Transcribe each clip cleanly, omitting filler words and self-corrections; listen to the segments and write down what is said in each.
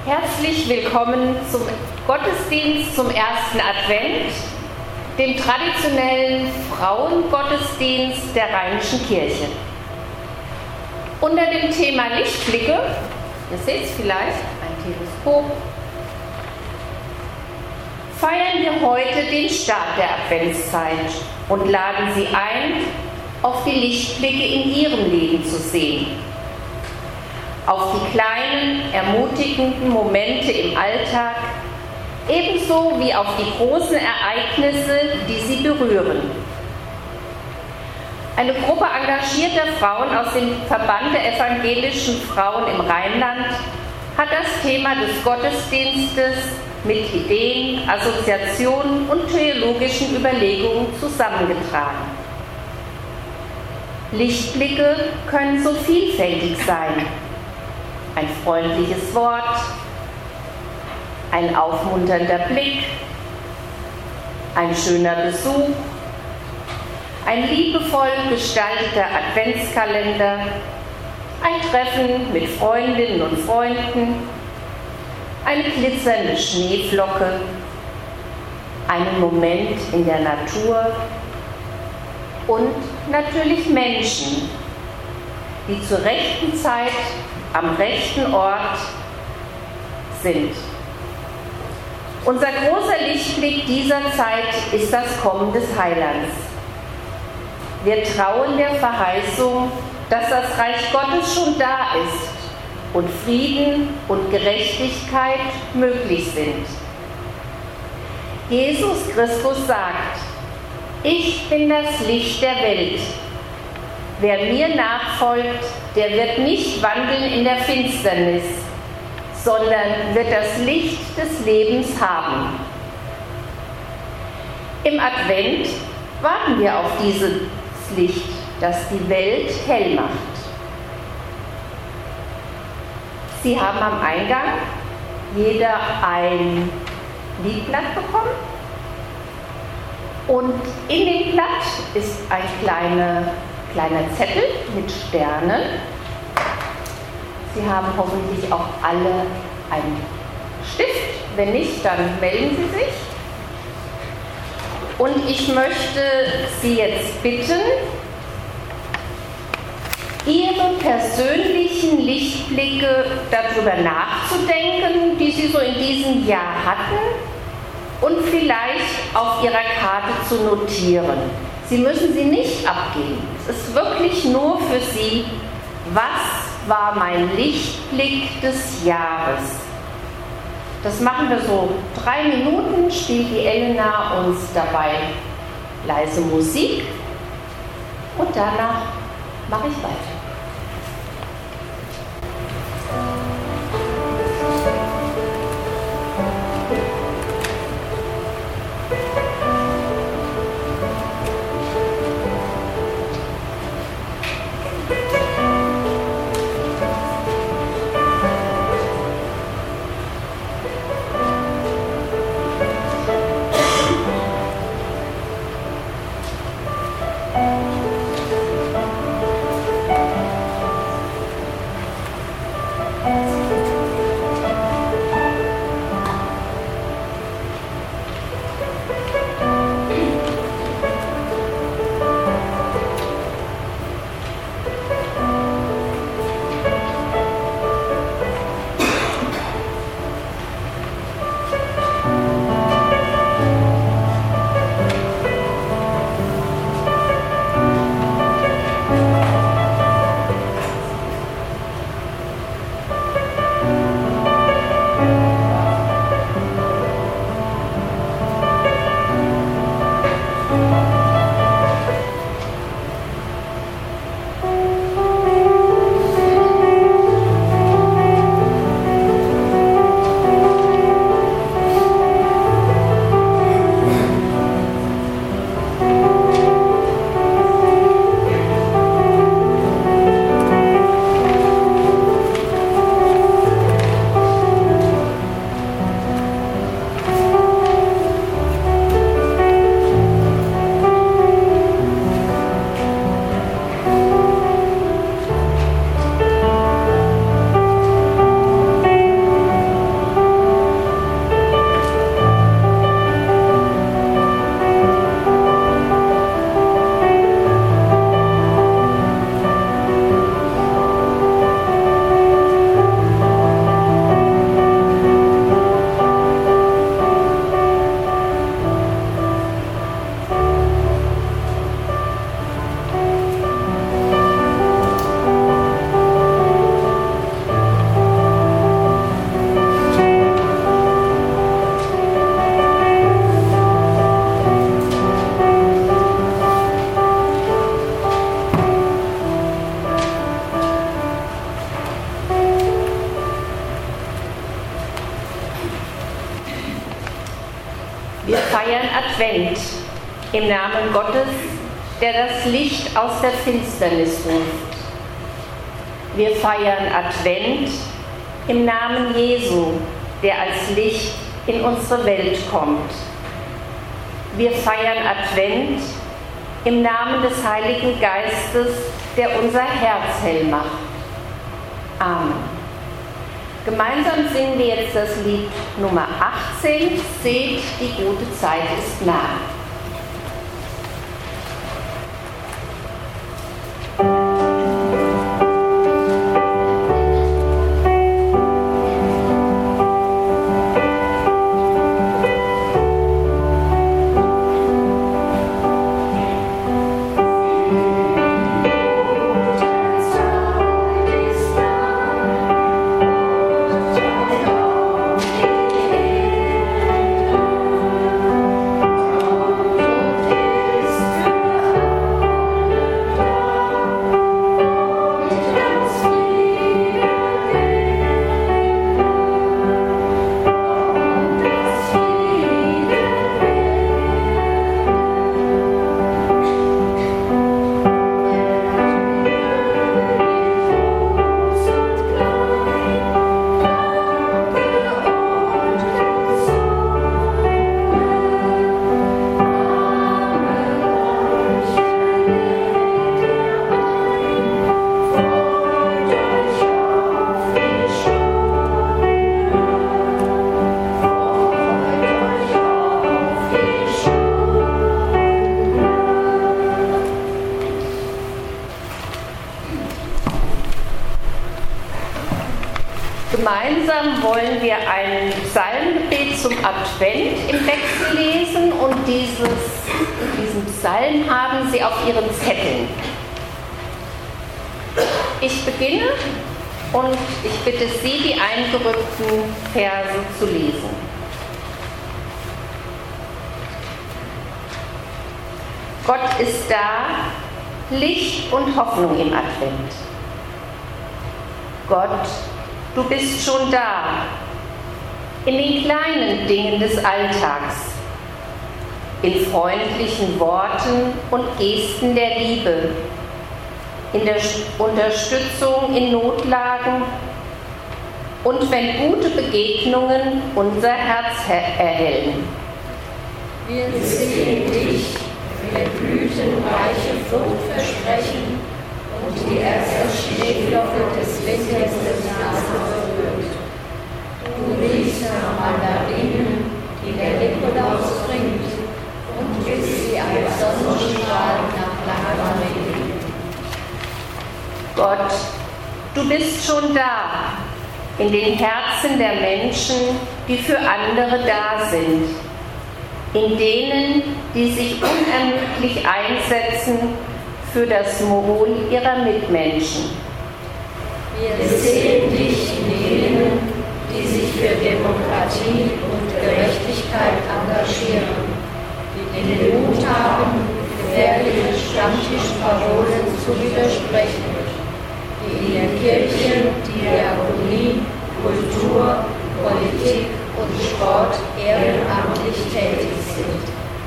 Herzlich willkommen zum Gottesdienst zum ersten Advent, dem traditionellen Frauengottesdienst der Rheinischen Kirche. Unter dem Thema Lichtblicke, ihr seht es vielleicht, ein Teleskop, feiern wir heute den Start der Adventszeit und laden Sie ein, auf die Lichtblicke in Ihrem Leben zu sehen. Auf die kleinen, ermutigenden Momente im Alltag, ebenso wie auf die großen Ereignisse, die Sie berühren. Eine Gruppe engagierter Frauen aus dem Verband der evangelischen Frauen im Rheinland hat das Thema des Gottesdienstes mit Ideen, Assoziationen und theologischen Überlegungen zusammengetragen. Lichtblicke können so vielfältig sein. Ein freundliches Wort, ein aufmunternder Blick, ein schöner Besuch, ein liebevoll gestalteter Adventskalender, ein Treffen mit Freundinnen und Freunden, eine glitzernde Schneeflocke, einen Moment in der Natur und natürlich Menschen, die zur rechten Zeit am rechten Ort sind. Unser großer Lichtblick dieser Zeit ist das Kommen des Heilands. Wir trauen der Verheißung, dass das Reich Gottes schon da ist und Frieden und Gerechtigkeit möglich sind. Jesus Christus sagt: Ich bin das Licht der Welt. Wer mir nachfolgt, der wird nicht wandeln in der Finsternis, sondern wird das Licht des Lebens haben. Im Advent warten wir auf dieses Licht, das die Welt hell macht. Sie haben am Eingang jeder ein Liedblatt bekommen und in dem Blatt ist ein kleiner Zettel mit Sternen. Sie haben hoffentlich auch alle einen Stift. Wenn nicht, dann melden Sie sich. Und ich möchte Sie jetzt bitten, Ihre persönlichen Lichtblicke darüber nachzudenken, die Sie so in diesem Jahr hatten, und vielleicht auf Ihrer Karte zu notieren. Sie müssen sie nicht abgeben. Es ist wirklich nur für Sie, was war mein Lichtblick des Jahres? Das machen wir so 3 Minuten, spielt die Elena uns dabei leise Musik und danach mache ich weiter. feiern Advent im Namen Gottes, der das Licht aus der Finsternis ruft. Wir feiern Advent im Namen Jesu, der als Licht in unsere Welt kommt. Wir feiern Advent im Namen des Heiligen Geistes, der unser Herz hell macht. Amen. Gemeinsam singen wir jetzt das Lied Nummer 18, Seht, die gute Zeit ist nah. Gemeinsam wollen wir ein Psalmgebet zum Advent im Wechsel lesen und diesen Psalm haben Sie auf Ihren Zetteln. Ich beginne und ich bitte Sie, die eingerückten Verse zu lesen. Gott ist da, Licht und Hoffnung im Advent. Gott, du bist schon da, in den kleinen Dingen des Alltags, in freundlichen Worten und Gesten der Liebe, in der Unterstützung in Notlagen und wenn gute Begegnungen unser Herz erhellen. Wir sehen dich, wenn Blüten reiche Frucht versprechen und die erste Schneeflocke des Winters des Nase berührt. Du riechst nach Mandarinen, die der Nikolaus bringt, und bist wie ein Sonnenstrahl nach langer Regen. Gott, du bist schon da, in den Herzen der Menschen, die für andere da sind, in denen, die sich unermüdlich einsetzen für das Wohl ihrer Mitmenschen. Wir sehen dich in denen, die sich für Demokratie und Gerechtigkeit engagieren, die den Mut haben, gefährlichen Stammtischparolen zu widersprechen, die in der Kirche, Diakonie, Kultur, Politik und Sport ehrenamtlich tätig sind.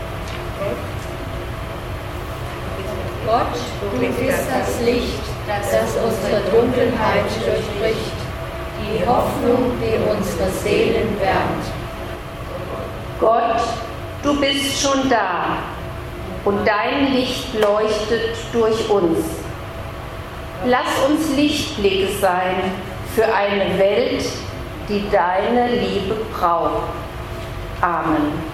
Gott, du bist das Licht, das unsere Dunkelheit durchbricht, die Hoffnung, die unsere Seelen wärmt. Gott, du bist schon da und dein Licht leuchtet durch uns. Lass uns Lichtblicke sein für eine Welt, die deine Liebe braucht. Amen.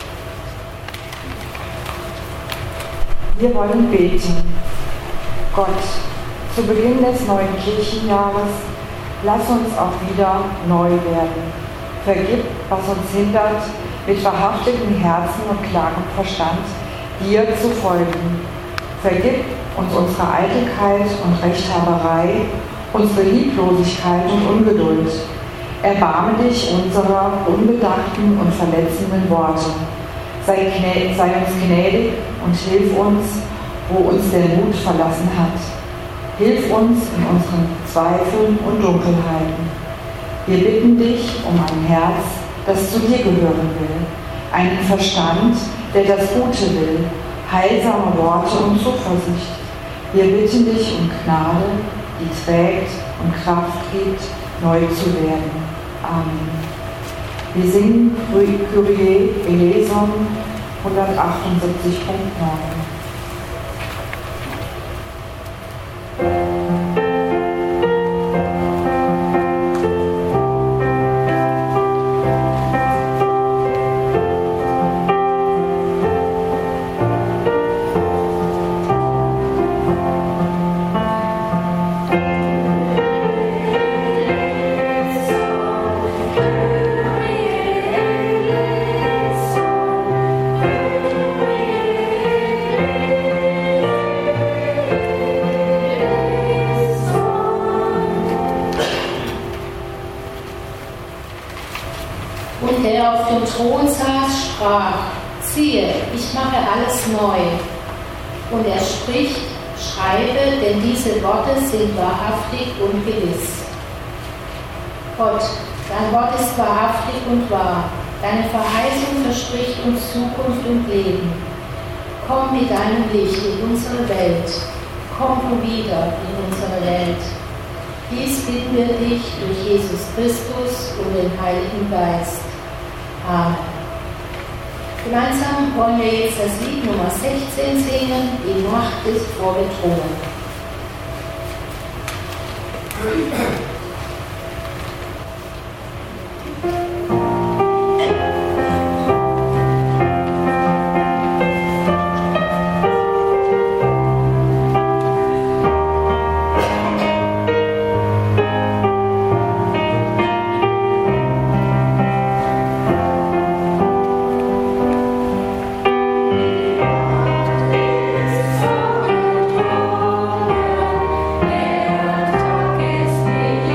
Wir wollen beten. Gott, zu Beginn des neuen Kirchenjahres, lass uns auch wieder neu werden. Vergib, was uns hindert, mit wahrhaftigem Herzen und klarem Verstand dir zu folgen. Vergib uns unsere Eitelkeit und Rechthaberei, unsere Lieblosigkeit und Ungeduld. Erbarme dich unserer unbedachten und verletzenden Worte. Sei uns gnädig und hilf uns, wo uns der Mut verlassen hat. Hilf uns in unseren Zweifeln und Dunkelheiten. Wir bitten dich um ein Herz, das zu dir gehören will. einen Verstand, der das Gute will, heilsame Worte und Zuversicht. Wir bitten dich um Gnade, die trägt und Kraft gibt, neu zu werden. Amen. Wir singen Kyrie eleison 178.9. Und der auf dem Thron saß, sprach: Siehe, ich mache alles neu. Und er spricht: Schreibe, denn diese Worte sind wahrhaftig und gewiss. Gott, dein Wort ist wahrhaftig und wahr. Deine Verheißung verspricht uns Zukunft und Leben. Komm mit deinem Licht in unsere Welt. Komm du wieder in unsere Welt. Dies bitten wir dich durch Jesus Christus und den Heiligen Geist. Amen. Gemeinsam wollen wir jetzt das Lied Nummer 16 singen, Die Nacht ist vorgedrungen. Der Tag ist nicht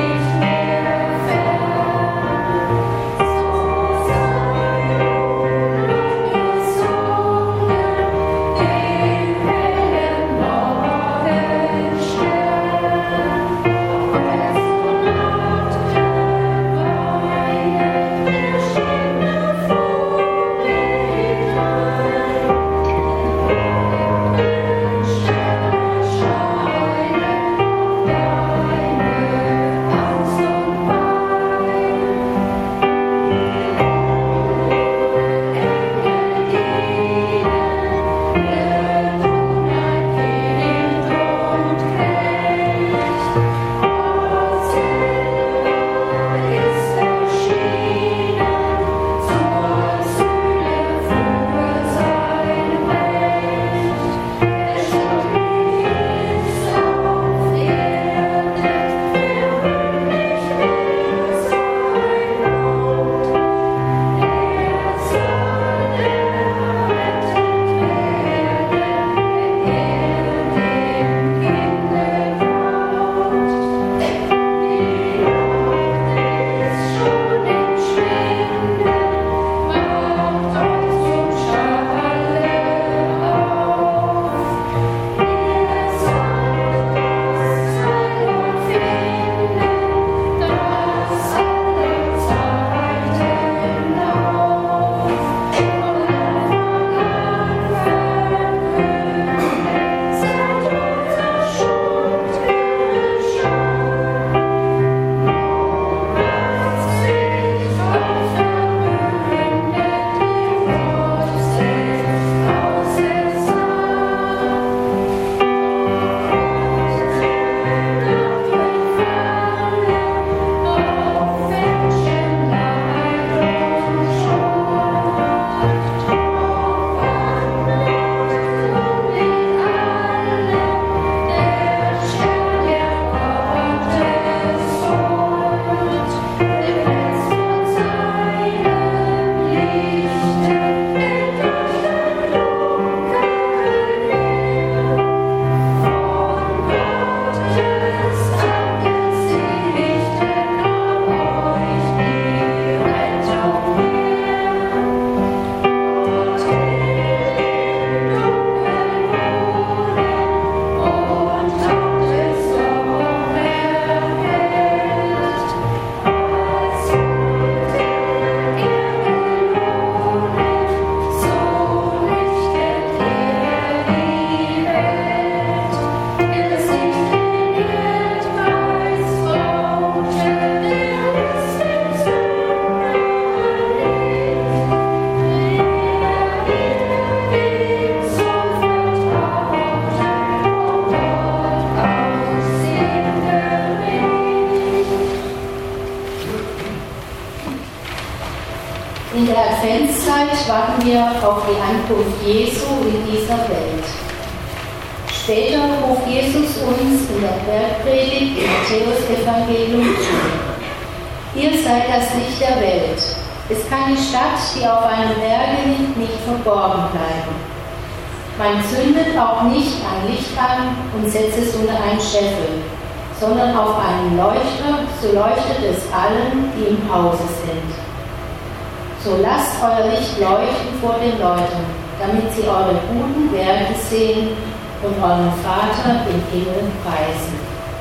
In der Adventszeit warten wir auf die Ankunft Jesu in dieser Welt. Später ruft Jesus uns in der Bergpredigt im Matthäus-Evangelium zu. Ihr seid das Licht der Welt. Es kann die Stadt, die auf einem Berge liegt, nicht verborgen bleiben. Man zündet auch nicht ein Licht an und setzt es unter einen Scheffel, sondern auf einen Leuchter, so leuchtet es allen, die im Hause sind. So lasst euer Licht leuchten vor den Leuten, damit sie eure guten Werke sehen und euren Vater im Himmel preisen.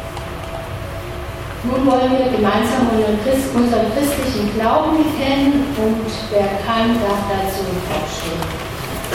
Nun wollen wir gemeinsam unseren christlichen Glauben kennen und wer kann, darf dazu aufstehen.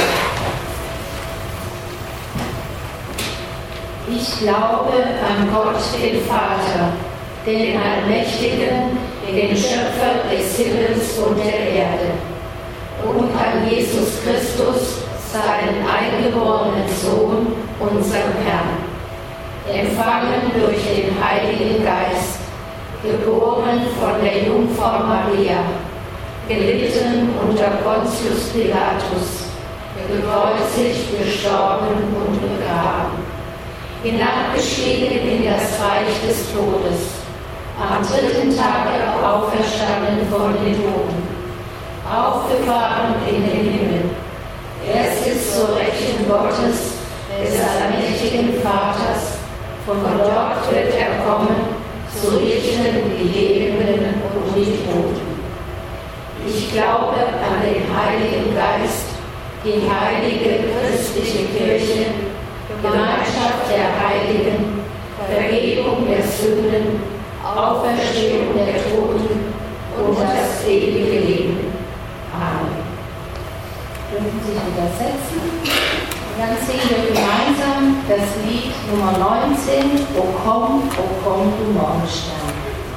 Ich glaube an Gott, den Vater, den Allmächtigen, den Schöpfer des Himmels und der Erde, und an Jesus Christus, seinen eingeborenen Sohn, unseren Herrn, empfangen durch den Heiligen Geist, geboren von der Jungfrau Maria, gelitten unter Pontius Pilatus, gekreuzigt, gestorben und begraben, hinabgestiegen in das Reich des Todes, am dritten Tage auferstanden von den Toten, aufgefahren in den Himmel. Er sitzt zur Rechten Gottes, des allmächtigen Vaters, von dort wird er kommen, zu richten die Lebenden und die Toten. Ich glaube an den Heiligen Geist, die heilige christliche Kirche, Gemeinschaft der Heiligen, Vergebung der Sünden, Auferstehung der Toten und das ewige Leben. Amen. Dürfen Sie sich wieder setzen? Und dann singen wir gemeinsam das Lied Nummer 19, O komm, du Morgenstern.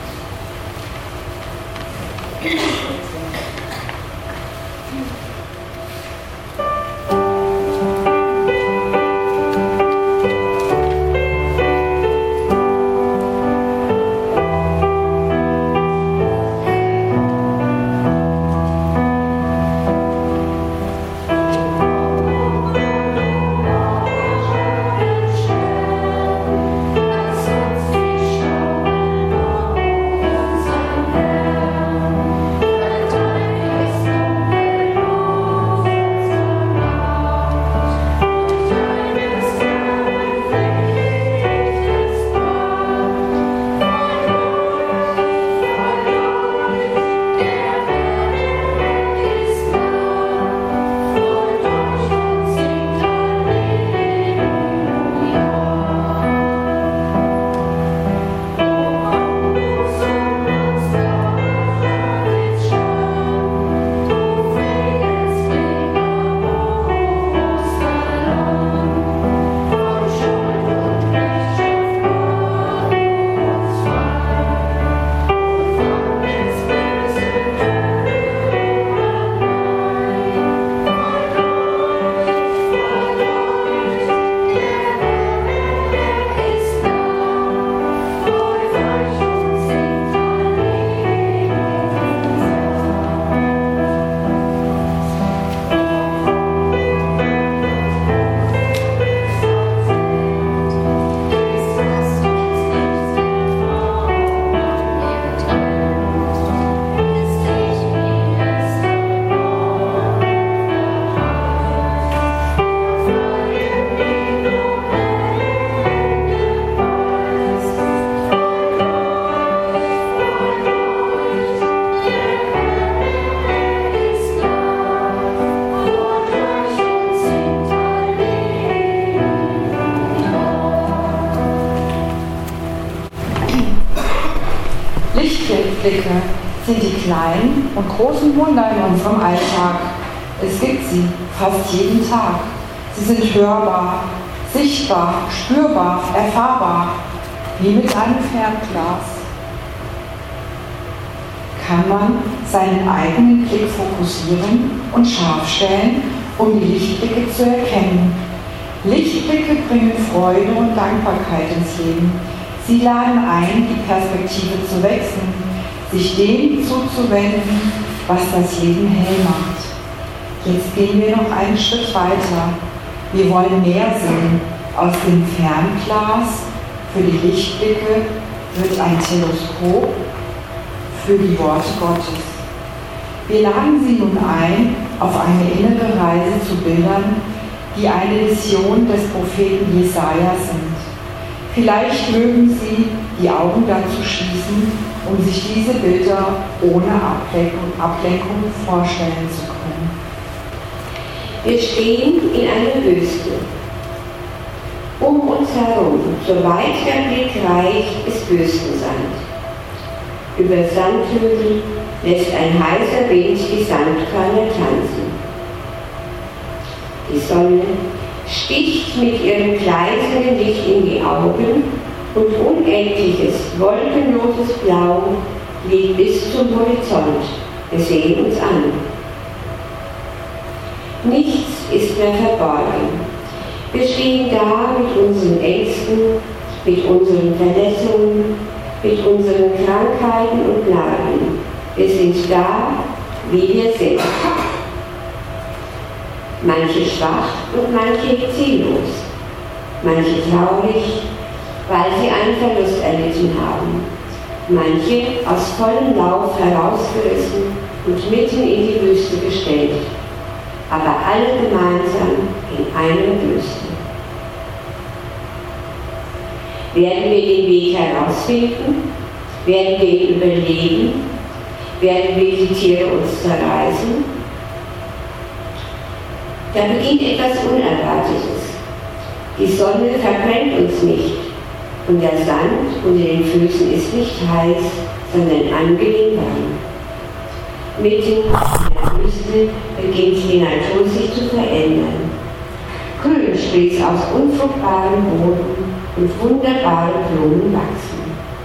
Lichtblicke sind die kleinen und großen Wunder in unserem Alltag. Es gibt sie fast jeden Tag. Sie sind hörbar, sichtbar, spürbar, erfahrbar, wie mit einem Fernglas. Kann man seinen eigenen Blick fokussieren und scharf stellen, um die Lichtblicke zu erkennen. Lichtblicke bringen Freude und Dankbarkeit ins Leben. Sie laden ein, die Perspektive zu wechseln, sich dem zuzuwenden, was das Leben hell macht. Jetzt gehen wir noch einen Schritt weiter. Wir wollen mehr sehen. Aus dem Fernglas für die Lichtblicke wird ein Teleskop für die Worte Gottes. Wir laden Sie nun ein auf eine innere Reise zu Bildern, die eine Vision des Propheten Jesaja sind. Vielleicht mögen Sie die Augen dazu schließen, um sich diese Bilder ohne Ablenkung vorstellen zu können. Wir stehen in einer Wüste. Um uns herum, so weit der Blick reicht, ist Wüstensand. Über Sandhügel lässt ein heißer Wind die Sandkörner tanzen. Die Sonne sticht mit ihrem gleißenden Licht in die Augen und unendliches, wolkenloses Blau liegt bis zum Horizont. Wir sehen uns an. Nichts ist mehr verborgen. Wir stehen da mit unseren Ängsten, mit unseren Verletzungen, mit unseren Krankheiten und Narben. Wir sind da, wie wir sind. Manche schwach und manche ziellos. Manche traurig, weil sie einen Verlust erlitten haben. Manche aus vollem Lauf herausgerissen und mitten in die Wüste gestellt. Aber alle gemeinsam in einer Wüste. Werden wir den Weg herausfinden? Werden wir ihn überleben? Werden wir die Tiere uns zerreißen? Da beginnt etwas Unerwartetes. Die Sonne verbrennt uns nicht und der Sand unter den Füßen ist nicht heiß, sondern angenehm warm. Mitten in der Wüste beginnt die Natur sich zu verändern. Grün sprießt aus unfruchtbarem Boden und wunderbare Blumen wachsen.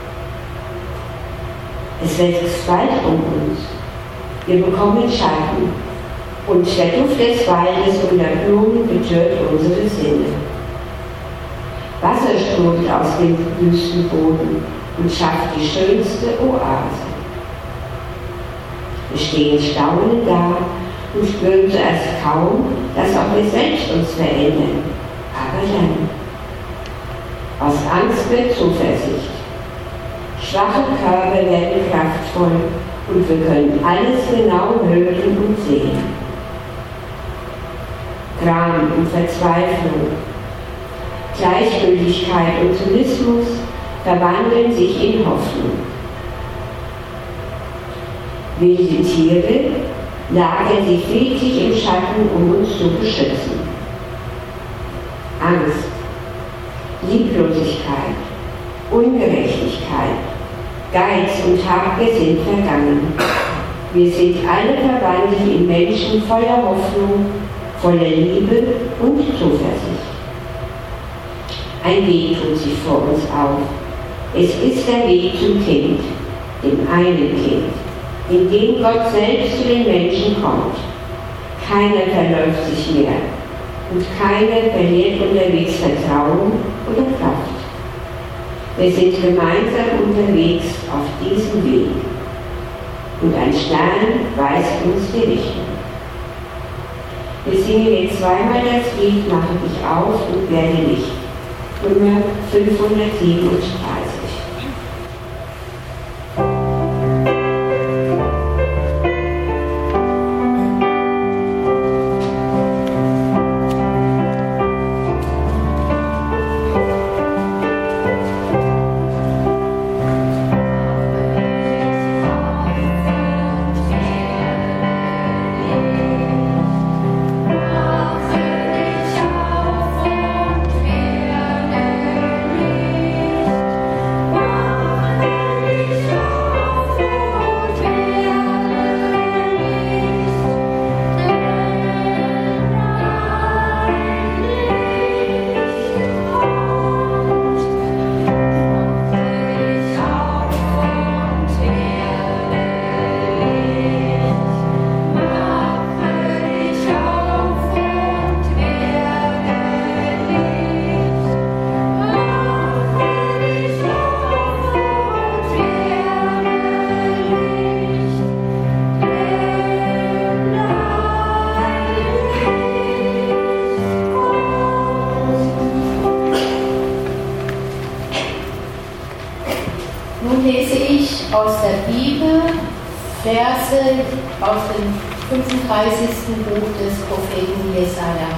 Es wächst Wald um uns. Wir bekommen Schatten und der Duft des Waldes und der Blumen betört unsere Sinne. Wasser sprudelt aus dem Wüstenboden und schafft die schönste Oase. Wir stehen staunend da und spüren zuerst kaum, dass auch wir selbst uns verändern. Aber dann. Aus Angst wird Zuversicht. Schwache Körper werden kraftvoll und wir können alles genau hören und sehen. Gram und Verzweiflung, Gleichgültigkeit und Zynismus verwandeln sich in Hoffnung. Wilde Tiere lagern sich friedlich im Schatten, um uns zu beschützen. Angst, Lieblosigkeit, Ungerechtigkeit, Geiz und Habgier sind vergangen. Wir sind alle verwandelt in Menschen voller Hoffnung, voller Liebe und Zuversicht. Ein Weg tut sich vor uns auf. Es ist der Weg zum Kind, dem einen Kind, in dem Gott selbst zu den Menschen kommt. Keiner verläuft sich mehr und keiner verliert unterwegs Vertrauen oder Kraft. Wir sind gemeinsam unterwegs auf diesem Weg und ein Stern weist uns die Richtung. Wir singen jetzt zweimal das Lied Mache dich auf und werde Licht. Nummer 537. Verse aus dem 35. Buch des Propheten Jesaja.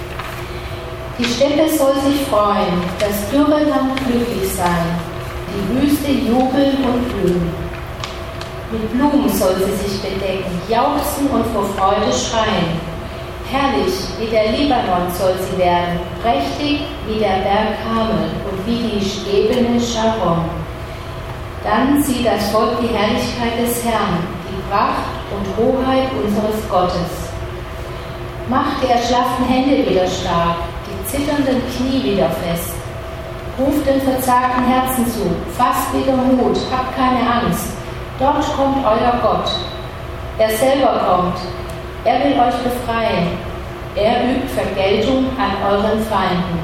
Die Steppe soll sich freuen, das dürre Land glücklich sein, die Wüste jubeln und blühen. Mit Blumen soll sie sich bedecken, jauchzen und vor Freude schreien. Herrlich wie der Libanon soll sie werden, prächtig wie der Berg Karmel und wie die Ebene Sharon. Dann sieht das Volk die Herrlichkeit des Herrn, die Pracht und Hoheit unseres Gottes. Macht die erschlafften Hände wieder stark, die zitternden Knie wieder fest. Ruft den verzagten Herzen zu, fasst wieder Mut, habt keine Angst. Dort kommt euer Gott. Er selber kommt. Er will euch befreien. Er übt Vergeltung an euren Feinden.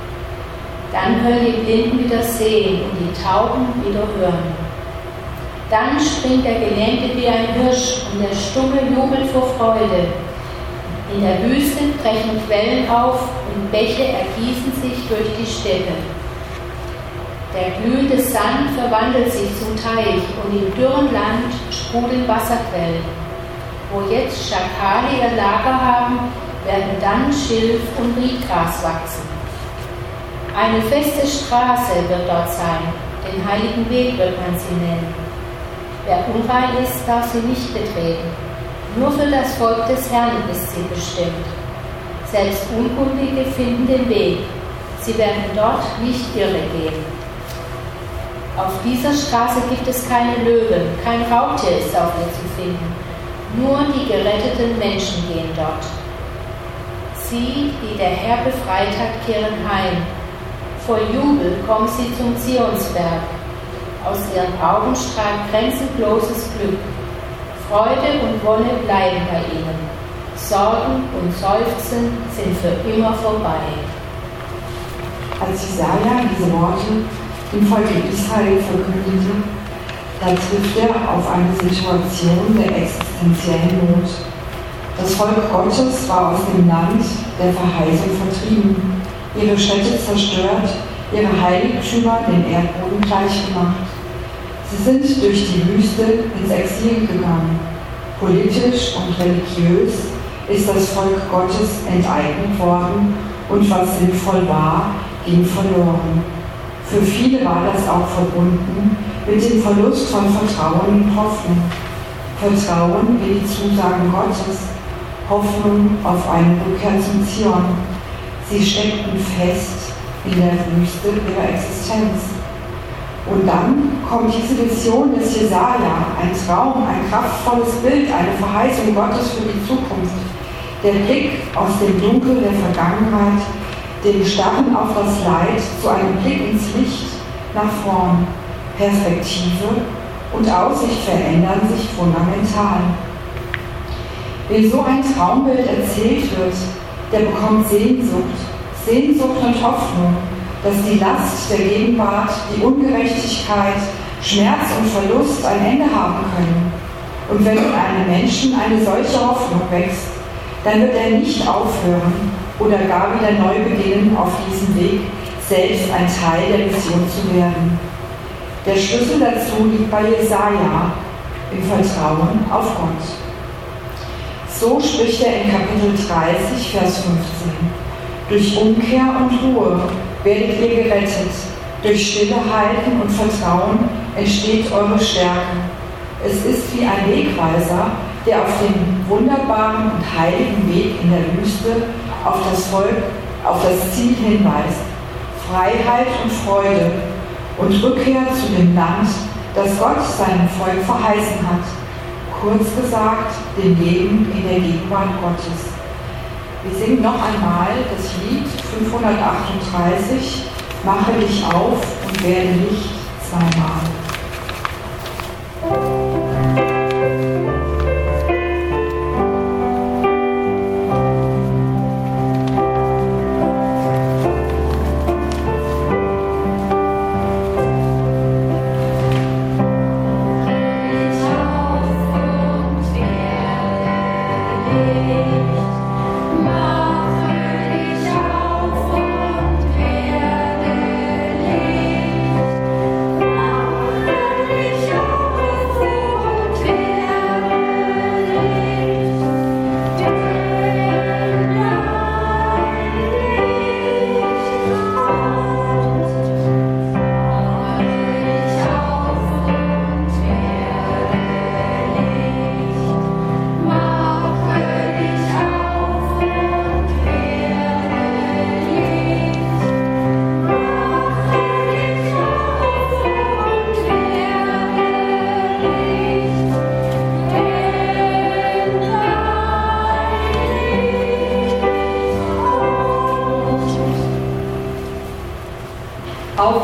Dann können die Blinden wieder sehen und die Tauben wieder hören. Dann springt der Gelähmte wie ein Hirsch und der Stumme jubelt vor Freude. In der Wüste brechen Quellen auf und Bäche ergießen sich durch die Steppe. Der glühende Sand verwandelt sich zum Teich und im dürren Land sprudeln Wasserquellen. Wo jetzt Schakale ihr Lager haben, werden dann Schilf und Riedgras wachsen. Eine feste Straße wird dort sein, den heiligen Weg wird man sie nennen. Wer unrein ist, darf sie nicht betreten. Nur für das Volk des Herrn ist sie bestimmt. Selbst Unkundige finden den Weg. Sie werden dort nicht irre gehen. Auf dieser Straße gibt es keine Löwen, kein Raubtier ist auf ihr zu finden. Nur die geretteten Menschen gehen dort. Sie, die der Herr befreit hat, kehren heim. Voll Jubel kommen sie zum Zionsberg. Aus ihren Augen strahlt grenzenloses Glück. Freude und Wonne bleiben bei ihnen. Sorgen und Seufzen sind für immer vorbei. Als Jesaja diese Worte dem Volk Israel verkündete, da trifft er auf eine Situation der existenziellen Not. Das Volk Gottes war aus dem Land der Verheißung vertrieben, ihre Städte zerstört, ihre Heiligtümer den Erdboden gleichgemacht. Sie sind durch die Wüste ins Exil gegangen. Politisch und religiös ist das Volk Gottes enteignet worden und was sinnvoll war, ging verloren. Für viele war das auch verbunden mit dem Verlust von Vertrauen und Hoffnung. Vertrauen in die Zusagen Gottes, Hoffnung auf eine Rückkehr zum Zion. Sie steckten fest in der Wüste ihrer Existenz. Und dann kommt diese Vision des Jesaja, ein Traum, ein kraftvolles Bild, eine Verheißung Gottes für die Zukunft. Der Blick aus dem Dunkel der Vergangenheit, dem Starren auf das Leid, zu einem Blick ins Licht nach vorn. Perspektive und Aussicht verändern sich fundamental. Wem so ein Traumbild erzählt wird, der bekommt Sehnsucht und Hoffnung, dass die Last der Gegenwart, die Ungerechtigkeit, Schmerz und Verlust ein Ende haben können. Und wenn in einem Menschen eine solche Hoffnung wächst, dann wird er nicht aufhören oder gar wieder neu beginnen, auf diesem Weg selbst ein Teil der Mission zu werden. Der Schlüssel dazu liegt bei Jesaja, im Vertrauen auf Gott. So spricht er in Kapitel 30, Vers 15. Durch Umkehr und Ruhe werdet ihr gerettet. Durch Stillehalten und Vertrauen entsteht eure Stärke. Es ist wie ein Wegweiser, der auf den wunderbaren und heiligen Weg in der Wüste auf das Volk, auf das Ziel hinweist. Freiheit und Freude und Rückkehr zu dem Land, das Gott seinem Volk verheißen hat. Kurz gesagt, dem Leben in der Gegenwart Gottes. Wir singen noch einmal das Lied 538, Mache dich auf und werde Licht zweimal. Mache dich auf und werde Licht.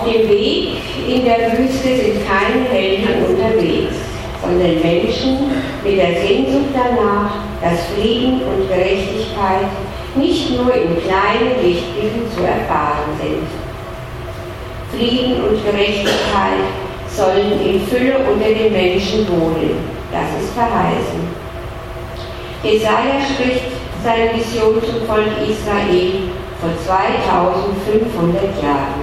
dem Weg in der Wüste sind keine Helden unterwegs, sondern Menschen mit der Sehnsucht danach, dass Frieden und Gerechtigkeit nicht nur in kleinen Lichtblicken zu erfahren sind. Frieden und Gerechtigkeit sollen in Fülle unter den Menschen wohnen, das ist verheißen. Jesaja spricht seine Vision zum Volk Israel vor 2500 Jahren.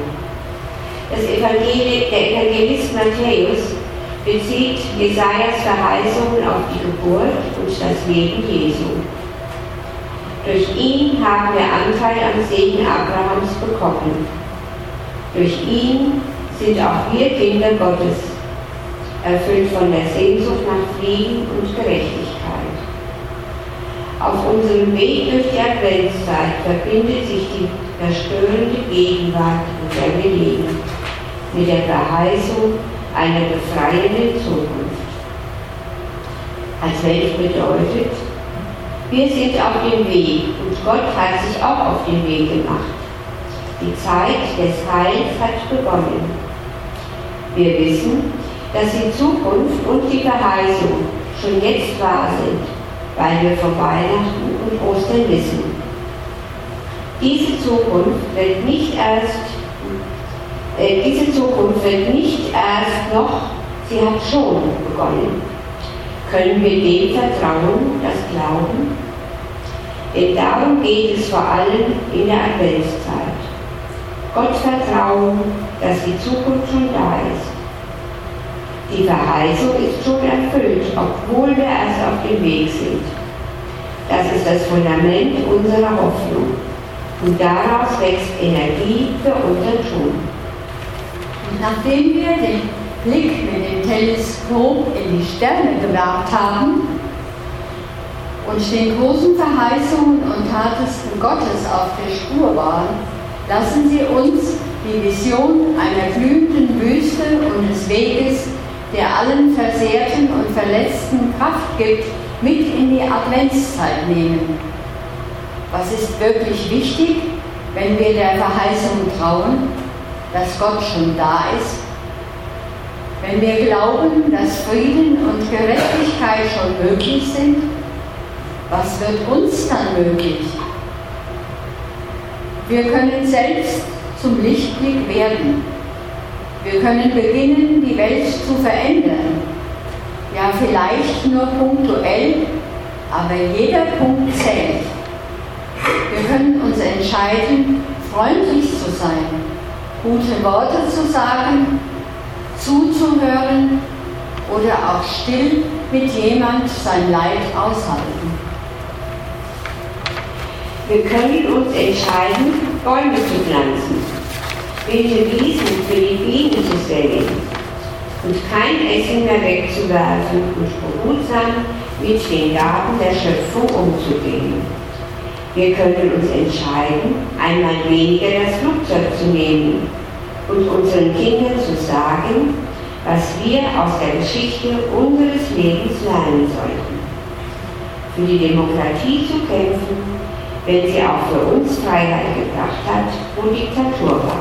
Der Evangelist Matthäus bezieht Jesajas Verheißungen auf die Geburt und das Leben Jesu. Durch ihn haben wir Anteil am Segen Abrahams bekommen. Durch ihn sind auch wir Kinder Gottes, erfüllt von der Sehnsucht nach Frieden und Gerechtigkeit. Auf unserem Weg durch die Adventszeit verbindet sich die verstörende Gegenwart, in der wir leben, mit der Verheißung einer befreienden Zukunft. Advent bedeutet, wir sind auf dem Weg und Gott hat sich auch auf den Weg gemacht. Die Zeit des Heils hat begonnen. Wir wissen, dass die Zukunft und die Verheißung schon jetzt wahr sind, weil wir von Weihnachten und Ostern wissen. Diese Zukunft wird nicht erst noch, sie hat schon begonnen. Können wir dem vertrauen, das glauben? Denn darum geht es vor allem in der Adventszeit. Gott vertrauen, dass die Zukunft schon da ist. Die Verheißung ist schon erfüllt, obwohl wir erst auf dem Weg sind. Das ist das Fundament unserer Hoffnung. Und daraus wächst Energie für unser Tun. Und nachdem wir den Blick mit dem Teleskop in die Sterne gewagt haben und den großen Verheißungen und Taten Gottes auf der Spur waren, lassen Sie uns die Vision einer glühenden Wüste und des Weges, der allen Versehrten und Verletzten Kraft gibt, mit in die Adventszeit nehmen. Was ist wirklich wichtig, wenn wir der Verheißung trauen, dass Gott schon da ist? Wenn wir glauben, dass Frieden und Gerechtigkeit schon möglich sind, was wird uns dann möglich? Wir können selbst zum Lichtblick werden. Wir können beginnen, die Welt zu verändern. Ja, vielleicht nur punktuell, aber jeder Punkt zählt. Wir können uns entscheiden, freundlich zu sein, gute Worte zu sagen, zuzuhören oder auch still mit jemand sein Leid aushalten. Wir können uns entscheiden, Bäume zu pflanzen, wilde Wiesen für die Bienen zu säen und kein Essen mehr wegzuwerfen und behutsam mit den Gaben der Schöpfung umzugehen. Wir können uns entscheiden, einmal weniger das Flugzeug zu nehmen und unseren Kindern zu sagen, was wir aus der Geschichte unseres Lebens lernen sollten. Für die Demokratie zu kämpfen, wenn sie auch für uns Freiheit gebracht hat, wo Diktatur war.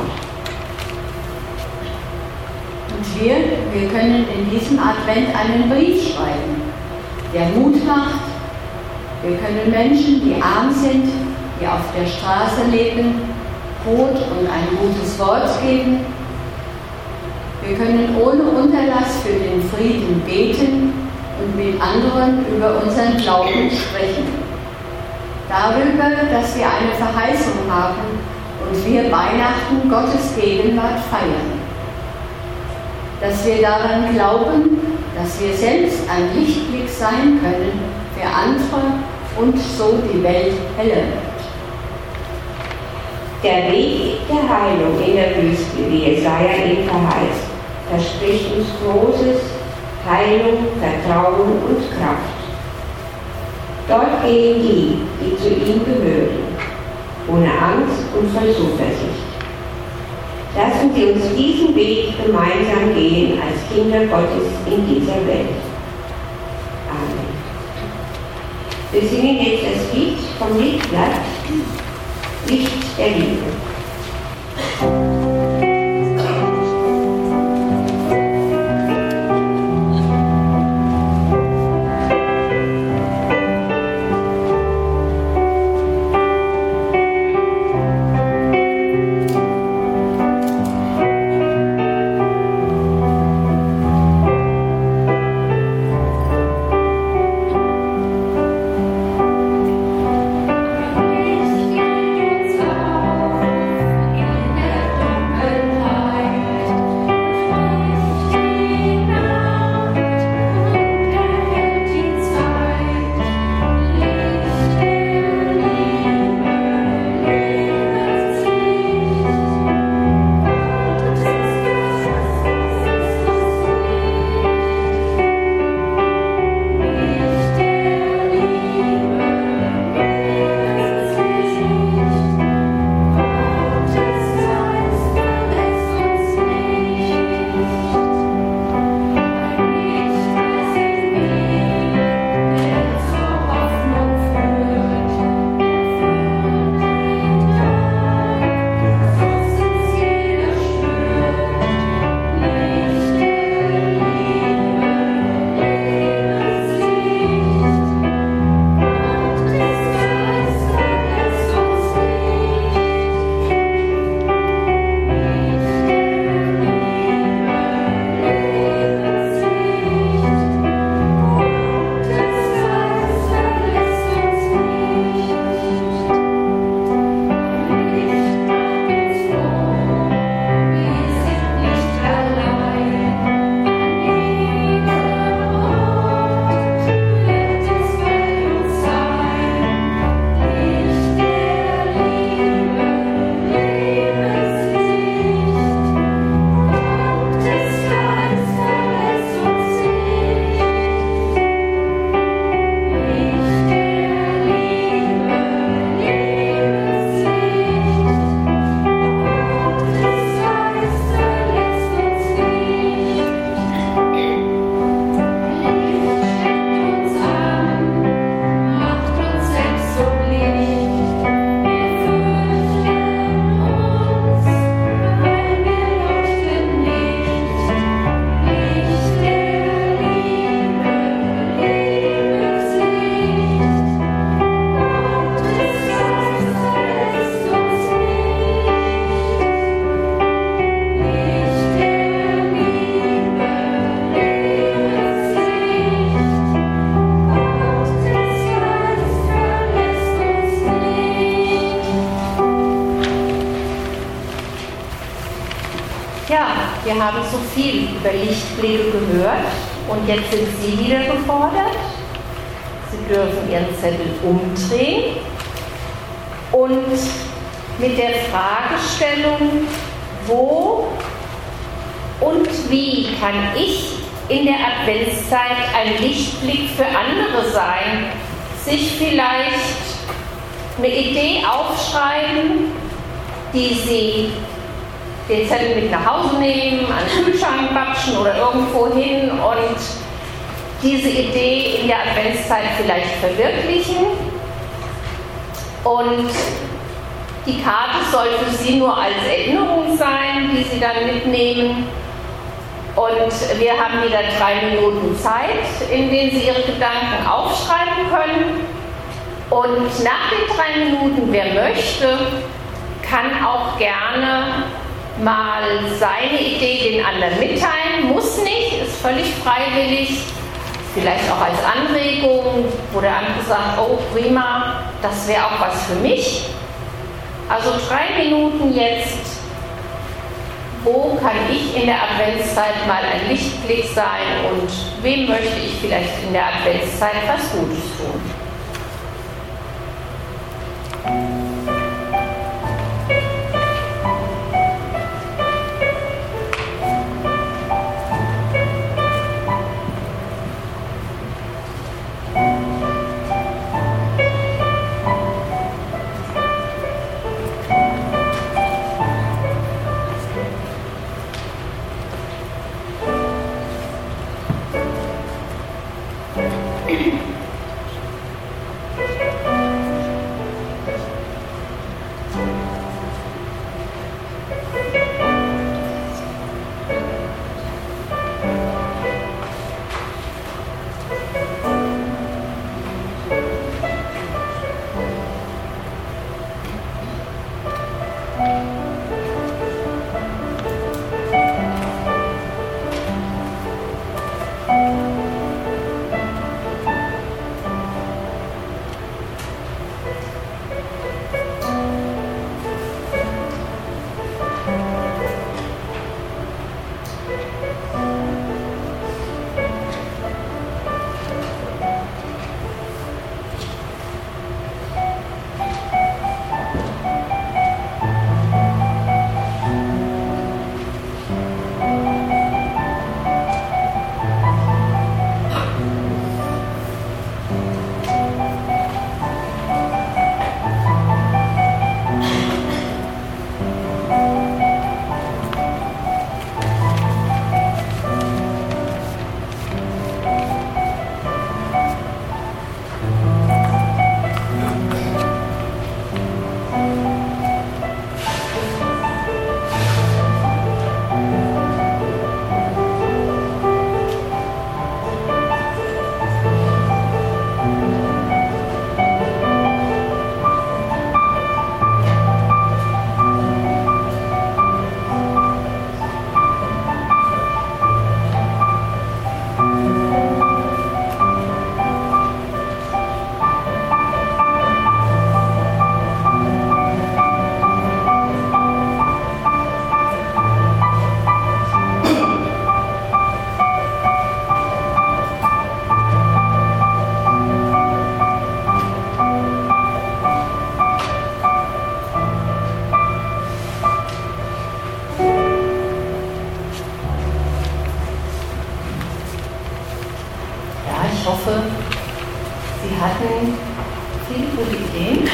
Und wir können in diesem Advent einen Brief schreiben, der Mut macht. Wir können Menschen, die arm sind, die auf der Straße leben, Brot und ein gutes Wort geben. Wir können ohne Unterlass für den Frieden beten und mit anderen über unseren Glauben sprechen. Darüber, dass wir eine Verheißung haben und wir Weihnachten Gottes Gegenwart feiern. Dass wir daran glauben, dass wir selbst ein Lichtblick sein können für andere und so die Welt heller wird. Der Weg der Heilung in der Wüste, wie Jesaja ihn verheißt, verspricht uns Großes, Heilung, Vertrauen und Kraft. Dort gehen die zu ihm gehören, ohne Angst und voll Zuversicht. Lassen Sie uns diesen Weg gemeinsam gehen als Kinder Gottes in dieser Welt. Amen. Wir singen jetzt das Lied vom Lichtblatt, Licht der Liebe. haben so viel über Lichtblicke gehört und jetzt sind Sie wieder gefordert. Sie dürfen Ihren Zettel umdrehen und mit der Fragestellung, wo und wie kann ich in der Adventszeit ein Lichtblick für andere sein, sich vielleicht eine Idee aufschreiben, die Sie den Zettel mit nach Hause nehmen, an den Kühlschrank batschen oder irgendwo hin und diese Idee in der Adventszeit vielleicht verwirklichen. Und die Karte soll für Sie nur als Erinnerung sein, die Sie dann mitnehmen. Und wir haben wieder 3 Minuten Zeit, in denen Sie Ihre Gedanken aufschreiben können. Und nach den 3 Minuten, wer möchte, kann auch gerne mal seine Idee den anderen mitteilen. Muss nicht, ist völlig freiwillig. Vielleicht auch als Anregung, wo der andere sagt, oh prima, das wäre auch was für mich. Also 3 Minuten jetzt. Wo kann ich in der Adventszeit mal ein Lichtblick sein und wem möchte ich vielleicht in der Adventszeit was Gutes tun? Ich hoffe, Sie hatten viele gute Ideen.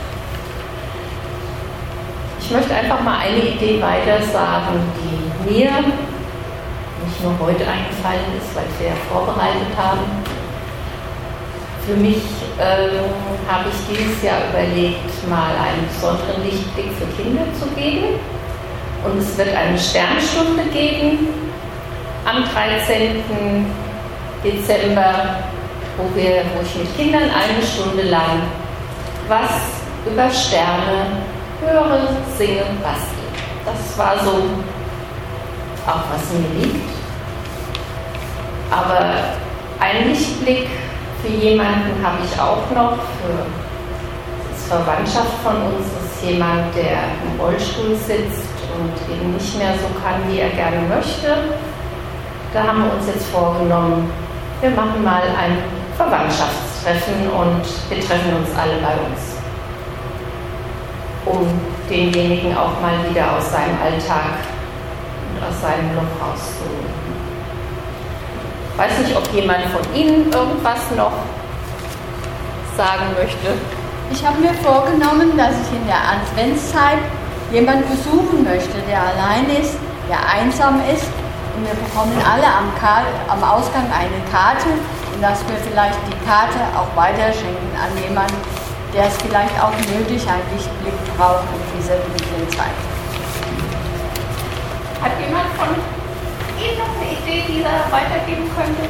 Ich möchte einfach mal eine Idee weiter sagen, die mir nicht nur heute eingefallen ist, weil wir ja vorbereitet haben. Für mich habe ich dieses Jahr überlegt, mal einen besonderen Lichtblick für Kinder zu geben. Und es wird eine Sternstunde geben am 13. Dezember, wo ich mit Kindern 1 Stunde lang was über Sterne höre, singe, bastle. Das war so auch was mir liegt. Aber einen Lichtblick für jemanden habe ich auch noch. Das ist Verwandtschaft von uns, das ist jemand, der im Rollstuhl sitzt und eben nicht mehr so kann, wie er gerne möchte. Da haben wir uns jetzt vorgenommen, wir machen mal ein Verwandtschaftstreffen und wir treffen uns alle bei uns, um denjenigen auch mal wieder aus seinem Alltag und aus seinem Loch rauszuholen. Ich weiß nicht, ob jemand von Ihnen irgendwas noch sagen möchte. Ich habe mir vorgenommen, dass ich in der Adventszeit jemanden besuchen möchte, der allein ist, der einsam ist. Und wir bekommen alle am Ausgang eine Karte und dass wir vielleicht die Karte auch weiterschenken an jemanden, der es vielleicht auch nötig einen Lichtblick braucht in dieser dunklen Zeit. Hat jemand von Ihnen noch eine Idee, die er weitergeben könnte?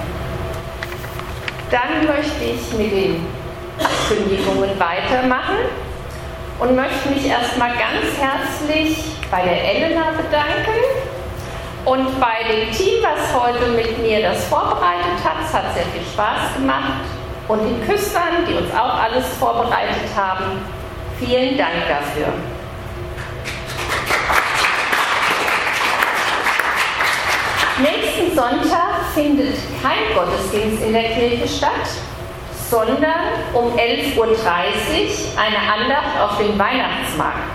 Dann möchte ich mit den Kündigungen weitermachen und möchte mich erstmal ganz herzlich bei der Elena bedanken und bei dem Team, was heute mit mir das vorbereitet hat. Es hat sehr viel Spaß gemacht. Und den Küstern, die uns auch alles vorbereitet haben. Vielen Dank dafür. Nächsten Sonntag findet kein Gottesdienst in der Kirche statt, sondern um 11.30 Uhr eine Andacht auf dem Weihnachtsmarkt.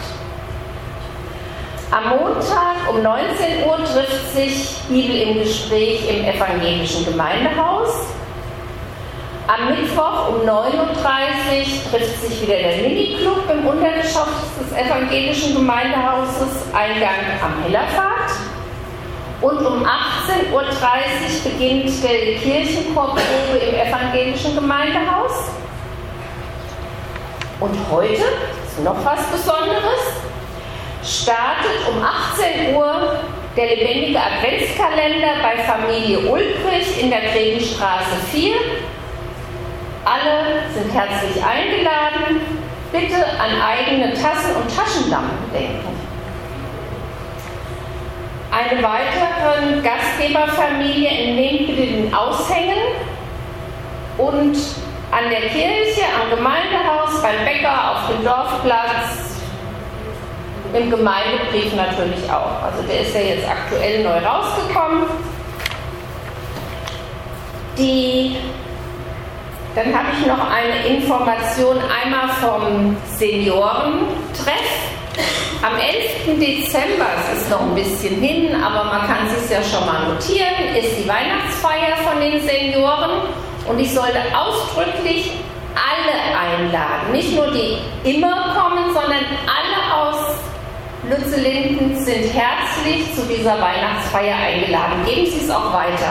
Am Montag um 19 Uhr trifft sich Bibel im Gespräch im Evangelischen Gemeindehaus. Am Mittwoch um 9.30 Uhr trifft sich wieder der Miniclub im Untergeschoss des Evangelischen Gemeindehauses, Eingang am Hellerpfad. Und um 18.30 Uhr beginnt die Kirchenchorprobe im Evangelischen Gemeindehaus. Und heute ist noch was Besonderes. Startet um 18 Uhr der lebendige Adventskalender bei Familie Ulbrich in der Grevenstraße 4. Alle sind herzlich eingeladen. Bitte an eigene Tassen und Taschenlampen denken. Eine weitere Gastgeberfamilie entnehmt bitte den Aushängen und an der Kirche, am Gemeindehaus, beim Bäcker, auf dem Dorfplatz, im Gemeindebrief natürlich auch. Also der ist ja jetzt aktuell neu rausgekommen. Dann habe ich noch eine Information einmal vom Seniorentreff. Am 11. Dezember, es ist noch ein bisschen hin, aber man kann es sich ja schon mal notieren, ist die Weihnachtsfeier von den Senioren und ich sollte ausdrücklich alle einladen. Nicht nur die immer kommen, sondern alle aus Lützellinden sind herzlich zu dieser Weihnachtsfeier eingeladen. Geben Sie es auch weiter.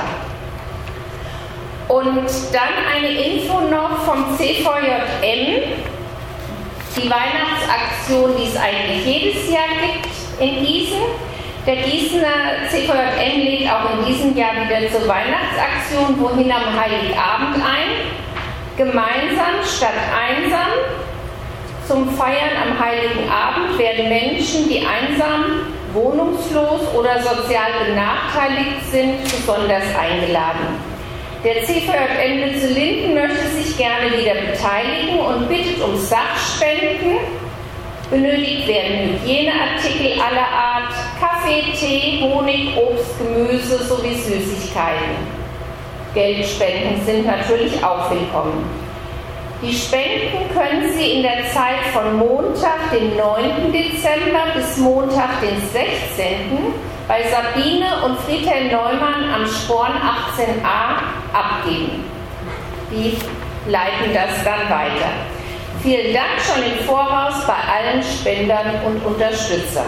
Und dann eine Info noch vom CVJM. Die Weihnachtsaktion, die es eigentlich jedes Jahr gibt in Gießen. Der Gießener CVJM lädt auch in diesem Jahr wieder zur Weihnachtsaktion Wohin am Heiligabend ein. Gemeinsam statt einsam. Zum Feiern am Heiligen Abend werden Menschen, die einsam, wohnungslos oder sozial benachteiligt sind, besonders eingeladen. Der CVJM Lützellinden möchte sich gerne wieder beteiligen und bittet um Sachspenden. Benötigt werden Hygieneartikel aller Art, Kaffee, Tee, Honig, Obst, Gemüse sowie Süßigkeiten. Geldspenden sind natürlich auch willkommen. Die Spenden können Sie in der Zeit von Montag, den 9. Dezember bis Montag, den 16. bei Sabine und Friedhelm Neumann am Sporn 18a abgeben. Die leiten das dann weiter. Vielen Dank schon im Voraus bei allen Spendern und Unterstützern.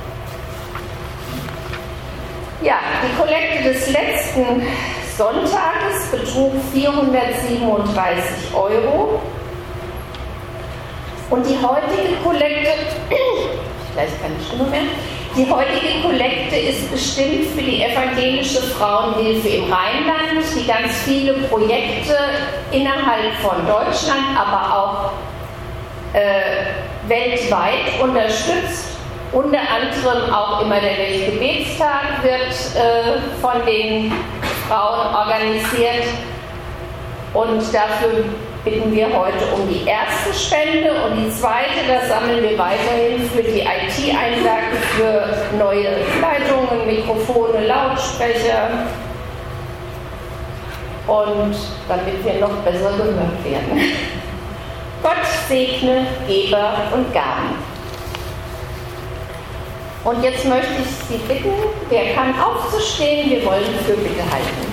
Ja, die Kollekte des letzten Sonntages betrug 437 €. Und die heutige Kollekte, gleich keine Stimme mehr, die heutige Kollekte ist bestimmt für die evangelische Frauenhilfe im Rheinland, die ganz viele Projekte innerhalb von Deutschland, aber auch weltweit unterstützt. Unter anderem auch immer der Weltgebetstag wird von den Frauen organisiert und dafür bitten wir heute um die erste Spende und die zweite, da sammeln wir weiterhin für die IT-Einlage, für neue Leitungen, Mikrofone, Lautsprecher und damit wir noch besser gehört werden. Gott segne Geber und Gaben. Und jetzt möchte ich Sie bitten, wer kann aufzustehen, wir wollen Fürbitte halten.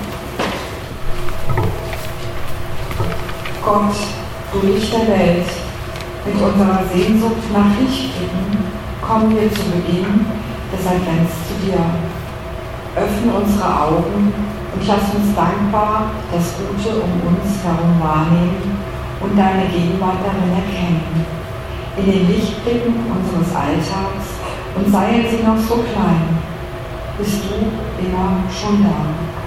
Gott, du Licht der Welt, mit unserer Sehnsucht nach Lichtblicken kommen wir zu Beginn des Advents zu dir. Öffne unsere Augen und lass uns dankbar das Gute um uns herum wahrnehmen und deine Gegenwart darin erkennen. In den Lichtblicken unseres Alltags und seien sie noch so klein, bist du immer schon da.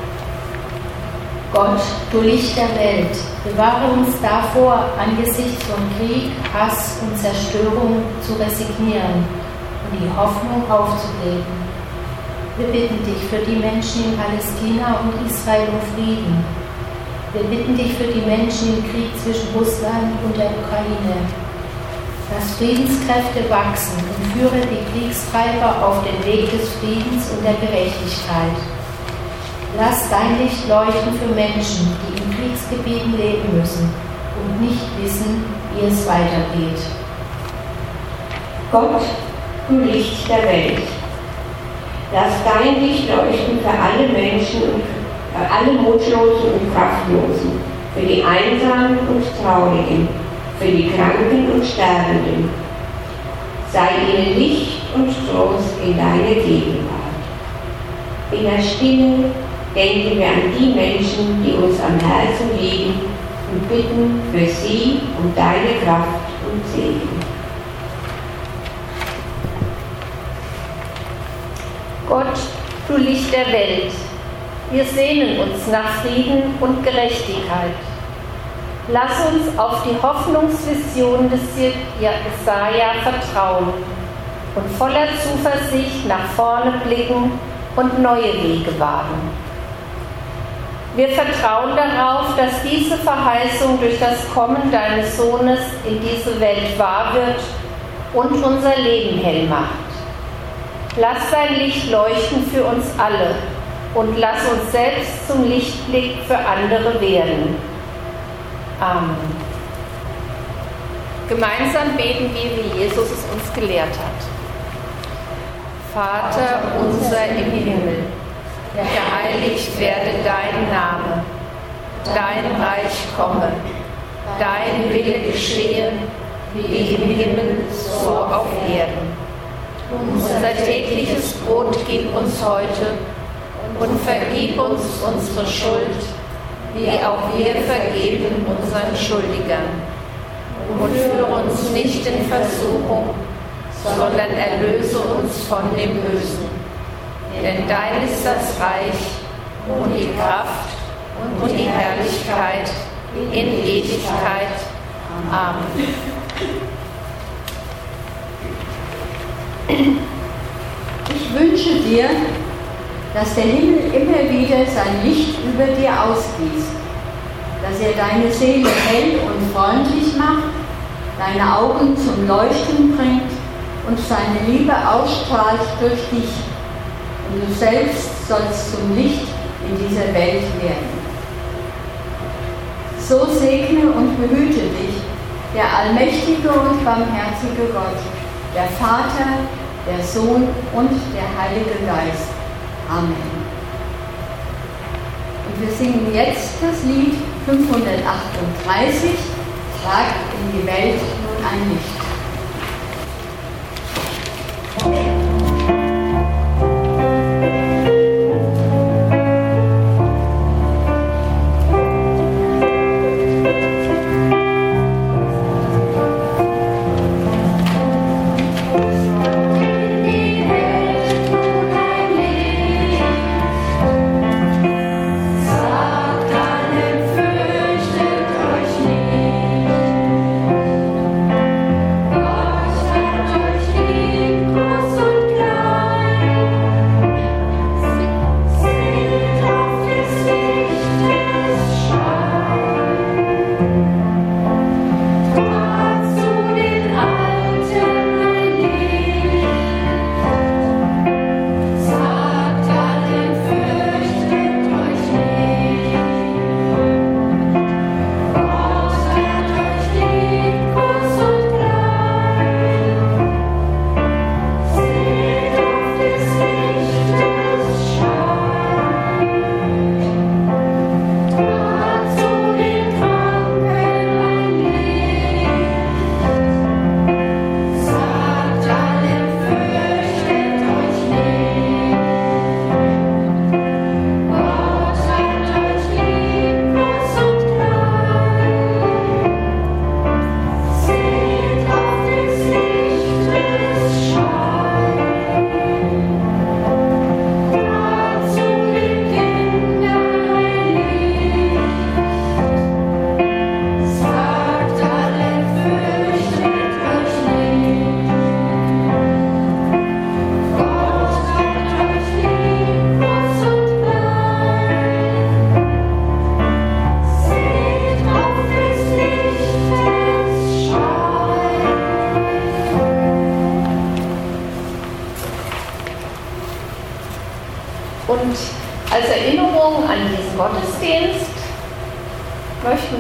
Gott, du Licht der Welt, bewahre uns davor, angesichts von Krieg, Hass und Zerstörung zu resignieren und die Hoffnung aufzugeben. Wir bitten dich für die Menschen in Palästina und Israel um Frieden. Wir bitten dich für die Menschen im Krieg zwischen Russland und der Ukraine. Lass Friedenskräfte wachsen und führe die Kriegstreiber auf den Weg des Friedens und der Gerechtigkeit. Lass dein Licht leuchten für Menschen, die in Kriegsgebieten leben müssen und nicht wissen, wie es weitergeht. Gott, du Licht der Welt, lass dein Licht leuchten für alle Menschen und für alle Mutlosen und Kraftlosen, für die Einsamen und Traurigen, für die Kranken und Sterbenden. Sei ihnen Licht und Trost in deiner Gegenwart. In der Stille denken wir an die Menschen, die uns am Herzen liegen und bitten für sie um deine Kraft und Segen. Gott, du Licht der Welt, wir sehnen uns nach Frieden und Gerechtigkeit. Lass uns auf die Hoffnungsvision des Jesaja vertrauen und voller Zuversicht nach vorne blicken und neue Wege wagen. Wir vertrauen darauf, dass diese Verheißung durch das Kommen deines Sohnes in diese Welt wahr wird und unser Leben hell macht. Lass dein Licht leuchten für uns alle und lass uns selbst zum Lichtblick für andere werden. Amen. Gemeinsam beten wir, wie Jesus es uns gelehrt hat. Vater unser im Himmel, geheiligt werde dein Name, dein Reich komme, dein Wille geschehe, wie im Himmel, so auf Erden. Unser tägliches Brot gib uns heute und vergib uns unsere Schuld, wie auch wir vergeben unseren Schuldigern. Und führe uns nicht in Versuchung, sondern erlöse uns von dem Bösen. Denn dein ist das Reich und die Kraft und die Herrlichkeit in Ewigkeit. Amen. Ich wünsche dir, dass der Himmel immer wieder sein Licht über dir ausgießt, dass er deine Seele hell und freundlich macht, deine Augen zum Leuchten bringt und seine Liebe ausstrahlt durch dich. Und du selbst sollst zum Licht in dieser Welt werden. So segne und behüte dich der allmächtige und barmherzige Gott, der Vater, der Sohn und der Heilige Geist. Amen. Und wir singen jetzt das Lied 538, Trag in die Welt nun ein Licht.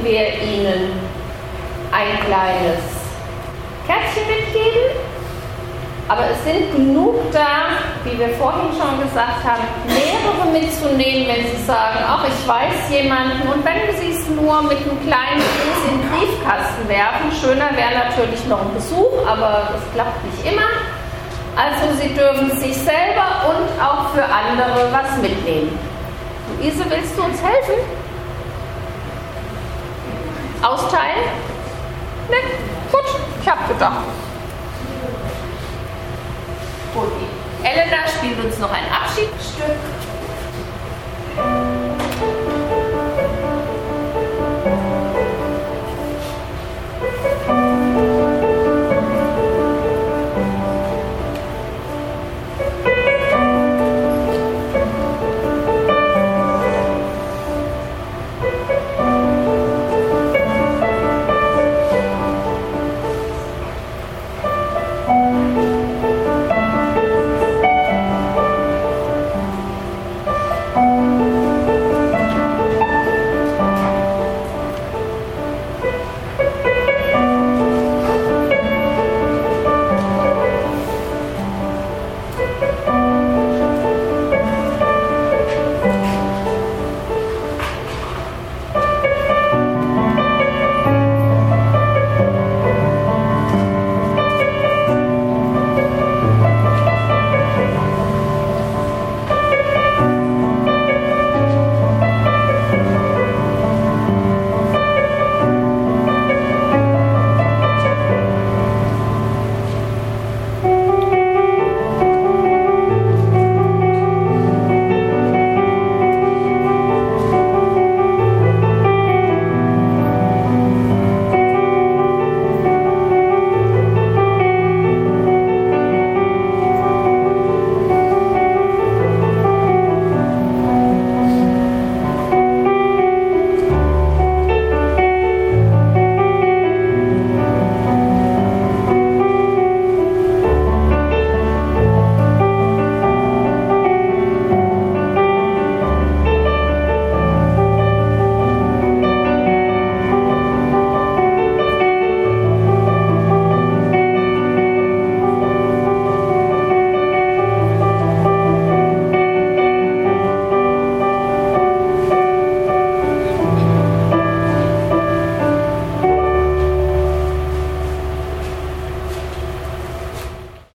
wir Ihnen ein kleines Kärtchen mitgeben. Aber es sind genug da, wie wir vorhin schon gesagt haben, mehrere mitzunehmen, wenn Sie sagen, ach, ich weiß jemanden. Und wenn Sie es nur mit einem kleinen Gruß in den Briefkasten werfen, schöner wäre natürlich noch ein Besuch, aber das klappt nicht immer. Also Sie dürfen sich selber und auch für andere was mitnehmen. Luise, willst du uns helfen? Austeilen? Ne? Gut, ich habe gedacht. Gut. Elena spielt uns noch ein Abschiedsstück.